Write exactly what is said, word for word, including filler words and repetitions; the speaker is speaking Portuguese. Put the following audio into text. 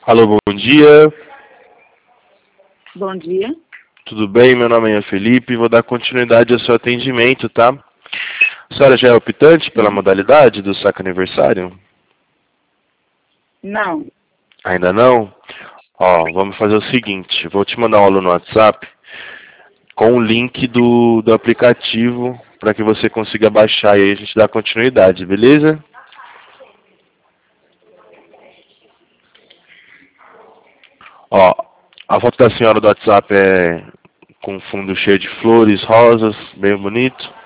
Alô, bom dia. Bom dia. Tudo bem? Meu nome é Felipe. Vou dar continuidade ao seu atendimento, tá? A senhora já é optante pela Sim. modalidade do saque aniversário? Não. Ainda não? Ó, vamos fazer o seguinte. Vou te mandar um aluno no WhatsApp com o link do, do aplicativo para que você consiga baixar e aí a gente dá continuidade, beleza? Ó, a foto da senhora do WhatsApp é com fundo cheio de flores, rosas, bem bonito.